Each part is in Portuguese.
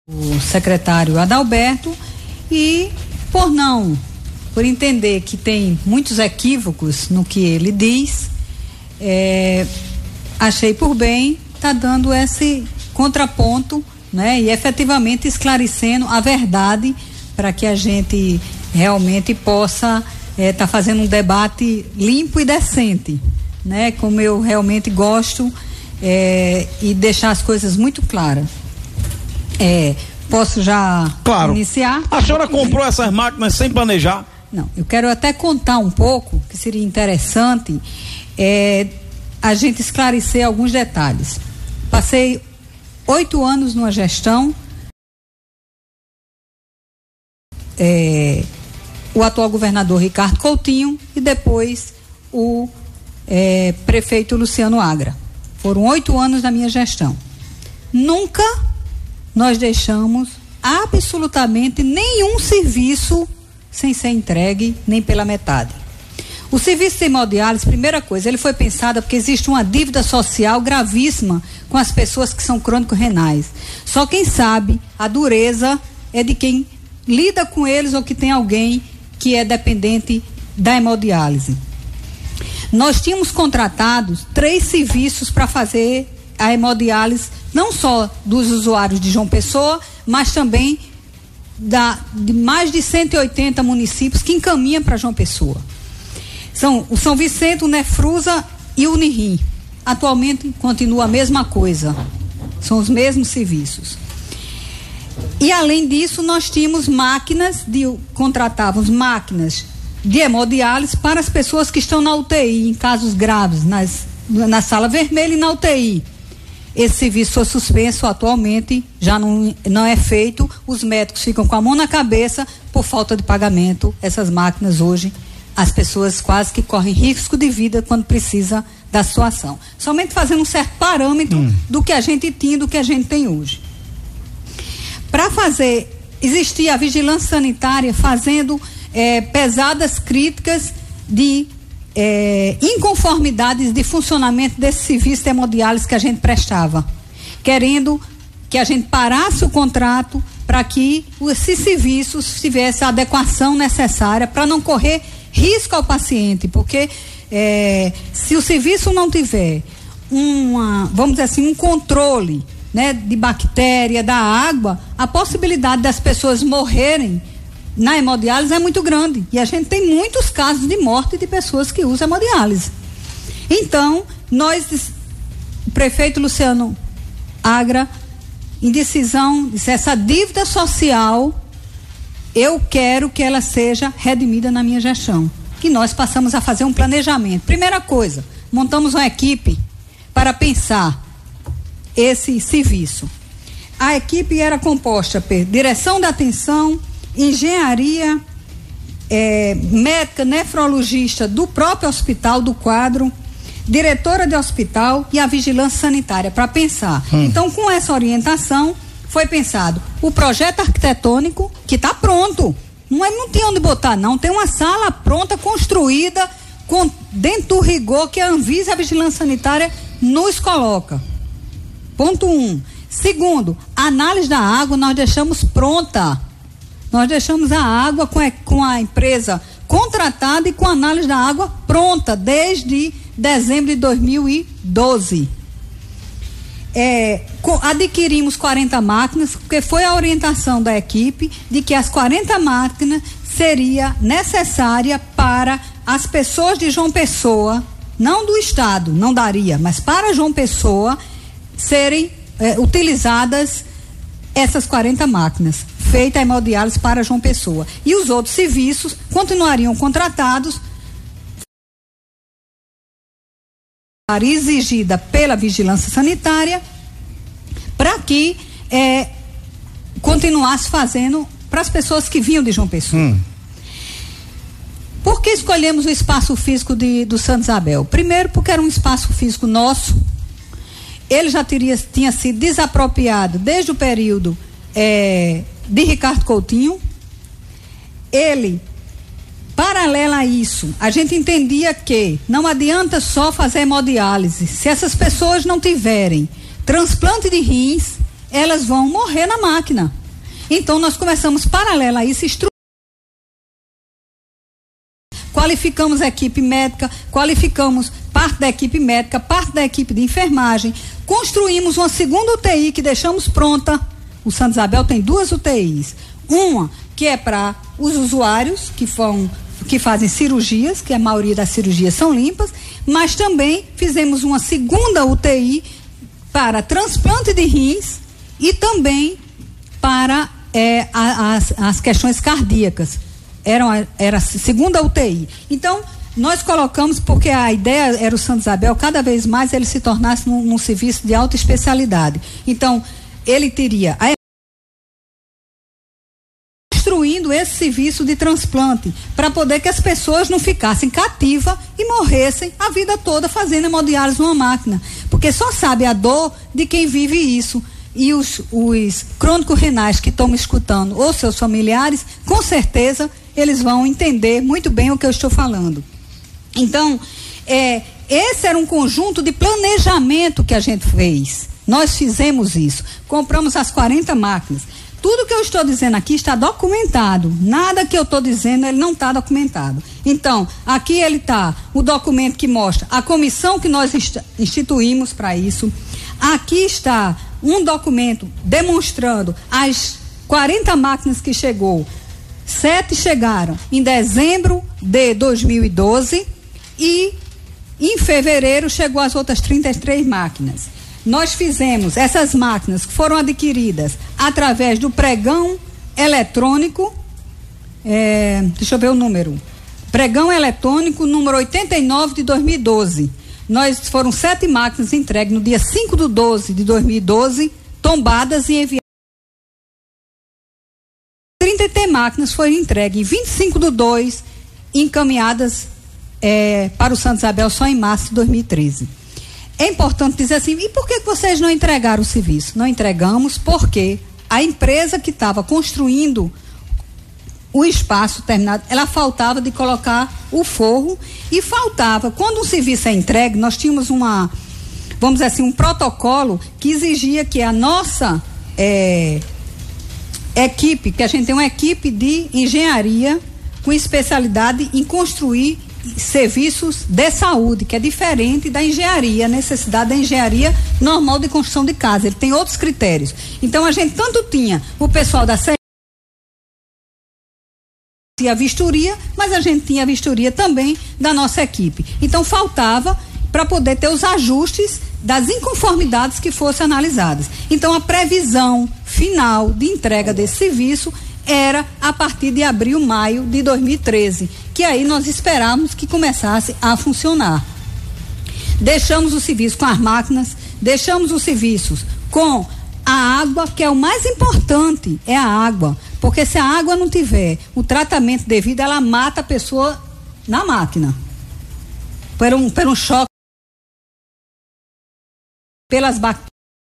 o secretário Adalberto e por entender que tem muitos equívocos no que ele diz, achei por bem estar dando esse contraponto, né? E efetivamente esclarecendo a verdade para que a gente realmente possa estar fazendo um debate limpo e decente, né? Como eu realmente gosto, e deixar as coisas muito claras. Posso já iniciar? A senhora comprou essas máquinas sem planejar? Não, eu quero até contar um pouco, que seria interessante a gente esclarecer alguns detalhes. Passei 8 anos numa gestão, o atual governador Ricardo Coutinho e depois o prefeito Luciano Agra. Foram 8 anos da minha gestão. Nunca nós deixamos absolutamente nenhum serviço sem ser entregue, nem pela metade. O serviço de hemodiálise, primeira coisa, ele foi pensado porque existe uma dívida social gravíssima com as pessoas que são crônico-renais. Só quem sabe a dureza é de quem lida com eles ou que tem alguém que é dependente da hemodiálise. Nós tínhamos contratados 3 serviços para fazer a hemodiálise, não só dos usuários de João Pessoa, mas também de mais de 180 municípios que encaminham para João Pessoa. São o São Vicente, o Nefrusa e o Unirim. Atualmente continua a mesma coisa, são os mesmos serviços. E além disso, nós tínhamos contratávamos máquinas de hemodiálise para as pessoas que estão na UTI, em casos graves, na sala vermelha e na UTI. Esse serviço foi suspenso atualmente, já não é feito, os médicos ficam com a mão na cabeça por falta de pagamento. Essas máquinas hoje, as pessoas quase que correm risco de vida quando precisa da situação. Somente fazendo um certo parâmetro do que a gente tinha, do que a gente tem hoje. Para existia a vigilância sanitária fazendo pesadas críticas de inconformidades de funcionamento desse serviço de hemodiálise que a gente prestava, querendo que a gente parasse o contrato para que esses serviços tivessem a adequação necessária para não correr risco ao paciente, porque se o serviço não tiver vamos dizer assim, um controle, né, de bactéria, da água, a possibilidade das pessoas morrerem na hemodiálise é muito grande. E a gente tem muitos casos de morte de pessoas que usam hemodiálise. Então, o prefeito Luciano Agra, em decisão, disse: essa dívida social, eu quero que ela seja redimida na minha gestão. E nós passamos a fazer um planejamento. Primeira coisa, montamos uma equipe para pensar esse serviço. A equipe era composta por direção da atenção, engenharia, médica, nefrologista do próprio hospital, do quadro, diretora de hospital e a vigilância sanitária, para pensar. Então, com essa orientação, foi pensado o projeto arquitetônico, que está pronto. Não tem onde botar, não. Tem uma sala pronta, construída, dentro do rigor que a Anvisa e a vigilância sanitária nos coloca. Ponto 1. Segundo, a análise da água nós deixamos pronta. Nós deixamos a água com a empresa contratada e com a análise da água pronta desde dezembro de 2012. Adquirimos 40 máquinas, porque foi a orientação da equipe de que as 40 máquinas seria necessária para as pessoas de João Pessoa, não do estado, não daria, mas para João Pessoa serem utilizadas essas 40 máquinas, feita a hemodiálise para João Pessoa. E os outros serviços continuariam contratados, exigida pela vigilância sanitária, para que continuasse fazendo para as pessoas que vinham de João Pessoa. Por que escolhemos o espaço físico do Santa Isabel? Primeiro, porque era um espaço físico nosso. Ele já tinha sido desapropriado desde o período de Ricardo Coutinho. Ele, paralela a isso, a gente entendia que não adianta só fazer hemodiálise. Se essas pessoas não tiverem transplante de rins, elas vão morrer na máquina. Então nós começamos paralela a isso, qualificamos a equipe médica, qualificamos parte da equipe médica, parte da equipe de enfermagem, construímos uma segunda UTI que deixamos pronta. O Santa Isabel tem 2 UTIs, uma que é para os usuários que fazem cirurgias, que a maioria das cirurgias são limpas, mas também fizemos uma segunda UTI para transplante de rins e também para as questões cardíacas. Era a segunda UTI. Então, nós colocamos, porque a ideia era o Santa Isabel, cada vez mais ele se tornasse num serviço de alta especialidade. Então, ele teria construindo esse serviço de transplante para poder que as pessoas não ficassem cativas e morressem a vida toda fazendo hemodiálise numa máquina, porque só sabe a dor de quem vive isso. E os crônicos renais que estão me escutando, ou seus familiares, com certeza eles vão entender muito bem o que eu estou falando. Então, esse era um conjunto de planejamento que a gente fez. Nós fizemos isso, compramos as 40 máquinas. Tudo que eu estou dizendo aqui está documentado. Nada que eu estou dizendo, ele não está documentado. Então, aqui ele está, o documento que mostra a comissão que nós instituímos para isso. Aqui está um documento demonstrando as 40 máquinas que chegou. 7 chegaram em dezembro de 2012 e em fevereiro chegou as outras 33 máquinas. Nós fizemos essas máquinas que foram adquiridas através do pregão eletrônico, deixa eu ver o número, pregão eletrônico número 89 de 2012. Foram 7 máquinas entregues no dia 5/12 de 2012, tombadas e enviadas. 33 máquinas foram entregues em 25/2, encaminhadas para o Santa Isabel só em março de 2013. É importante dizer assim, e por que vocês não entregaram o serviço? Não entregamos porque a empresa que estava construindo o espaço terminado, ela faltava de colocar o forro e faltava, quando um serviço é entregue, nós tínhamos vamos dizer assim, um protocolo que exigia que a nossa equipe, que a gente tem uma equipe de engenharia com especialidade em construir serviços de saúde, que é diferente da engenharia, a necessidade da engenharia normal de construção de casa, ele tem outros critérios. Então a gente tanto tinha o pessoal da a vistoria, mas a gente tinha a vistoria também da nossa equipe. Então faltava para poder ter os ajustes das inconformidades que fossem analisadas. Então a previsão final de entrega desse serviço era a partir de abril, maio de 2013, que aí nós esperávamos que começasse a funcionar. Deixamos o serviço com as máquinas, deixamos os serviços com a água, que é o mais importante, é a água, porque se a água não tiver o tratamento devido, ela mata a pessoa na máquina, por um choque, pelas bactérias.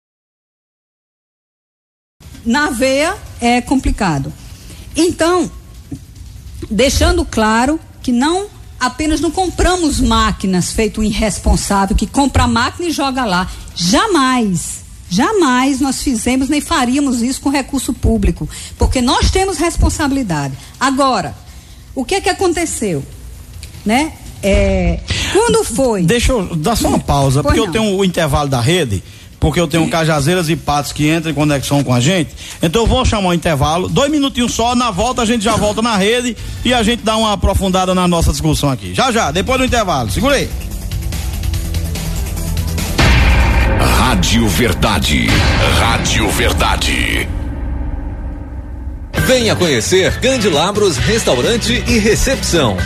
Na veia é complicado. Então, deixando claro que não apenas não compramos máquinas feito um irresponsável que compra a máquina e joga lá. Jamais nós fizemos nem faríamos isso com recurso público, porque nós temos responsabilidade. Agora, o que aconteceu, né? Quando foi? Deixa eu dar só uma pausa, porque eu tenho o intervalo da rede, porque eu tenho Cajazeiras e Patos que entram em conexão com a gente. Então eu vou chamar um intervalo, 2 minutinhos só, na volta a gente já volta na rede e a gente dá uma aprofundada na nossa discussão aqui. Já, depois do intervalo. Segura aí. Rádio Verdade. Rádio Verdade. Venha conhecer Candelabros Restaurante e Recepção.